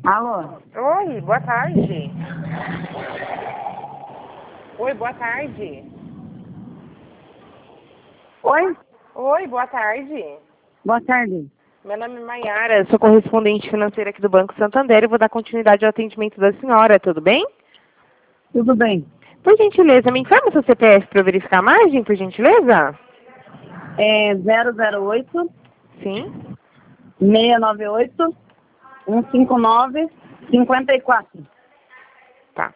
Alô? Oi, boa tarde. Oi, boa tarde. Oi? Oi, boa tarde. Boa tarde. Meu nome é Maiara, sou correspondente financeira aqui do Banco Santander e vou dar continuidade ao atendimento da senhora, tudo bem? Tudo bem? Por gentileza, me informa seu CPF para verificar a margem, por gentileza? É 008 Sim. 698 159 54. Tá.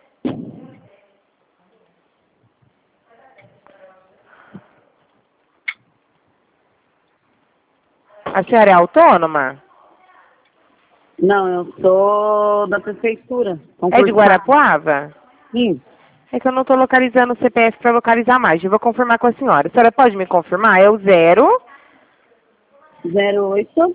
A senhora é autônoma? Não, eu sou da prefeitura. É de Guarapuava? Sim. É que eu não estou localizando o CPF para localizar a margem. Eu vou confirmar com a senhora. A senhora pode me confirmar? É o 08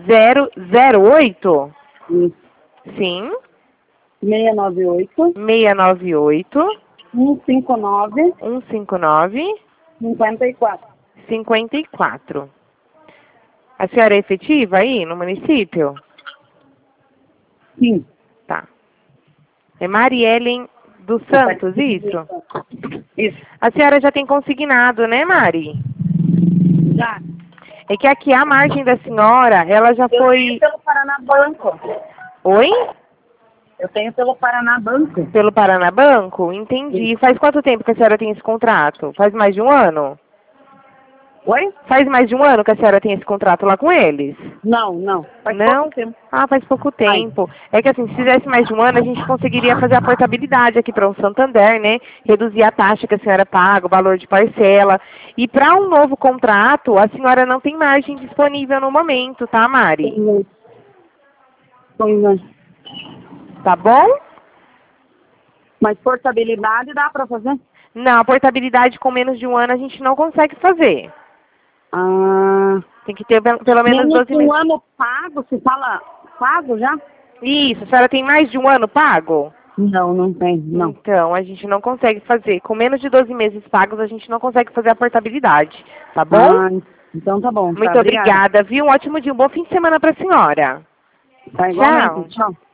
008? isso, Sim. 698 698 159 159 54. 54. A senhora é efetiva aí no município? Sim. Tá. É Mariellen dos Santos, isso? Isso. A senhora já tem consignado, né, Mari? Já. É que aqui a margem da senhora, ela já Eu tenho foi... pelo Paraná Banco. Oi? Eu tenho pelo Paraná Banco. Pelo Paraná Banco? Entendi. Faz quanto tempo que a senhora tem esse contrato? Faz mais de um ano? Oi? Faz mais de um ano que a senhora tem esse contrato lá com eles? Não. Faz Não? pouco tempo. Ah, faz pouco tempo. É que assim, se fizesse mais de um ano, a gente conseguiria fazer a portabilidade aqui para o Santander, né? Reduzir a taxa que a senhora paga, o valor de parcela. E para um novo contrato, a senhora não tem margem disponível no momento, tá, Mari? Pois é. Tá bom? Mas portabilidade dá pra fazer? Não, a portabilidade com menos de um ano a gente não consegue fazer. Ah, Tem que ter pelo menos menos 12 de um meses. ano pago, se fala pago já? Isso, a senhora tem mais de um ano pago? Não tem, não. Então, a gente não consegue fazer. Com menos de 12 meses pagos, a gente não consegue fazer a portabilidade. Tá bom? Ah, então tá bom, tá, Muito obrigada. obrigada, viu? Um ótimo dia, um bom fim de semana para a senhora. Tá igualmente, Tchau. tchau.